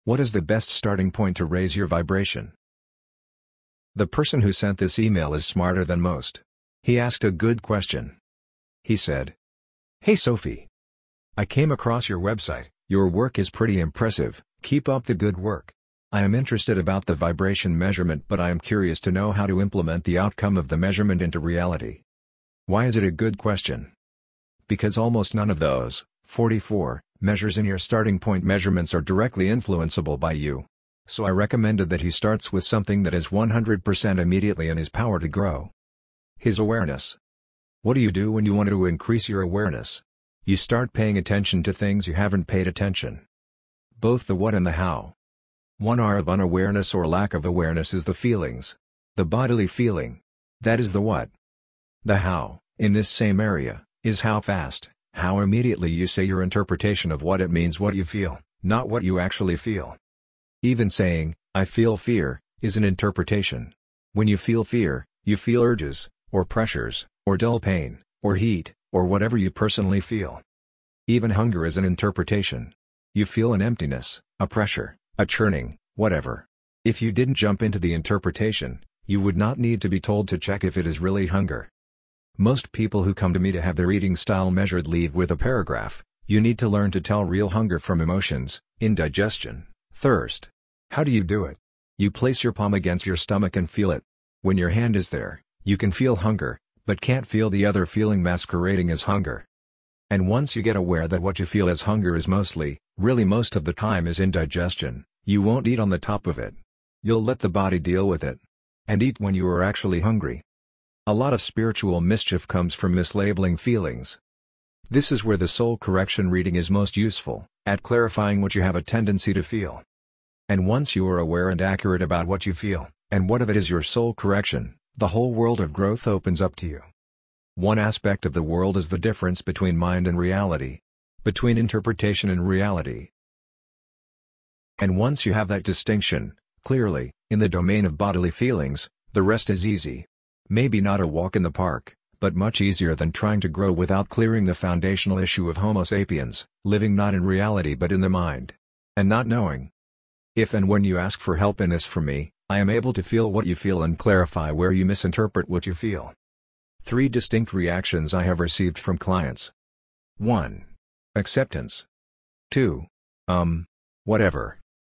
What is the best starting point to raise your vibration? The person who sent this email is smarter than most. He asked a good question. He said, "Hey Sophie. I came across your website. Your work is pretty impressive. Keep up the good work. I am interested about the vibration measurement, but I am curious to know how to implement the outcome of the measurement into reality." Why is it a good question? Because almost none of those 44 measures in your starting point measurements are directly influenceable by you. So I recommended that he starts with something that is 100% immediately in his power to grow. His awareness. What do you do when you want to increase your awareness? You start paying attention to things you haven't paid attention. Both the what and the how. 1R of unawareness or lack of awareness is the feelings. The bodily feeling. That is the what. The how, in this same area, is how fast, how immediately you say your interpretation of what it means what you feel, not what you actually feel. Even saying, "I feel fear," is an interpretation. When you feel fear, you feel urges, or pressures, or dull pain, or heat, or whatever you personally feel. Even hunger is an interpretation. You feel an emptiness, a pressure, a churning, whatever. If you didn't jump into the interpretation, you would not need to be told to check if it is really hunger. Most people who come to me to have their eating style measured leave with a paragraph, "You need to learn to tell real hunger from emotions, indigestion, thirst." How do you do it? You place your palm against your stomach and feel it. When your hand is there, you can feel hunger, but can't feel the other feeling masquerading as hunger. And once you get aware that what you feel as hunger is really most of the time is indigestion, you won't eat on the top of it. You'll let the body deal with it. And eat when you are actually hungry. A lot of spiritual mischief comes from mislabeling feelings. This is where the soul correction reading is most useful, at clarifying what you have a tendency to feel. And once you are aware and accurate about what you feel, and what of it is your soul correction, the whole world of growth opens up to you. One aspect of the world is the difference between mind and reality. Between interpretation and reality. And once you have that distinction, clearly, in the domain of bodily feelings, the rest is easy. Maybe not a walk in the park, but much easier than trying to grow without clearing the foundational issue of Homo sapiens, living not in reality but in the mind. And not knowing. If and when you ask for help in this from me, I am able to feel what you feel and clarify where you misinterpret what you feel. 3 distinct reactions I have received from clients. 1. Acceptance. 2. Whatever.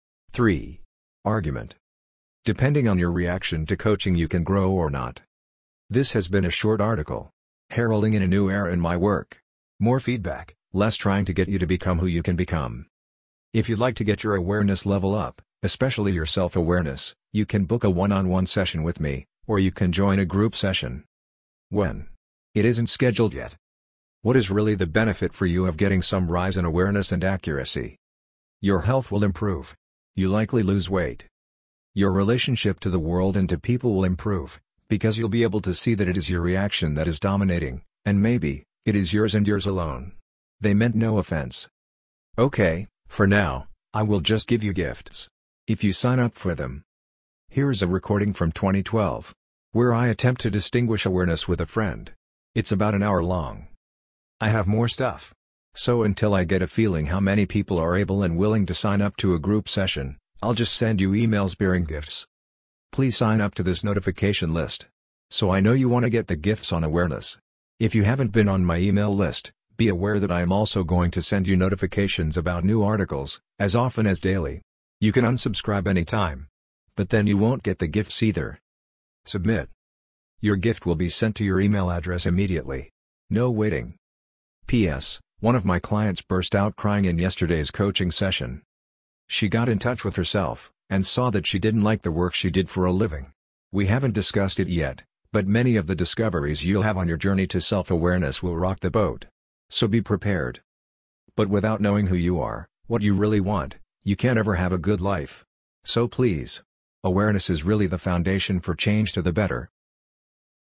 3. Argument. Depending on your reaction to coaching you can grow or not. This has been a short article. Heralding in a new era in my work. More feedback, less trying to get you to become who you can become. If you'd like to get your awareness level up, especially your self-awareness, you can book a one-on-one session with me, or you can join a group session. When? It isn't scheduled yet. What is really the benefit for you of getting some rise in awareness and accuracy? Your health will improve. You likely lose weight. Your relationship to the world and to people will improve, because you'll be able to see that it is your reaction that is dominating, and maybe, it is yours and yours alone. They meant no offense. Okay, for now, I will just give you gifts. If you sign up for them. Here's a recording from 2012. Where I attempt to distinguish awareness with a friend. It's about an hour long. I have more stuff. So until I get a feeling how many people are able and willing to sign up to a group session, I'll just send you emails bearing gifts. Please sign up to this notification list. So I know you want to get the gifts on awareness. If you haven't been on my email list, be aware that I am also going to send you notifications about new articles, as often as daily. You can unsubscribe anytime. But then you won't get the gifts either. Submit. Your gift will be sent to your email address immediately. No waiting. P.S. One of my clients burst out crying in yesterday's coaching session. She got in touch with herself, and saw that she didn't like the work she did for a living. We haven't discussed it yet, but many of the discoveries you'll have on your journey to self-awareness will rock the boat. So be prepared. But without knowing who you are, what you really want, you can't ever have a good life. So please. Awareness is really the foundation for change to the better.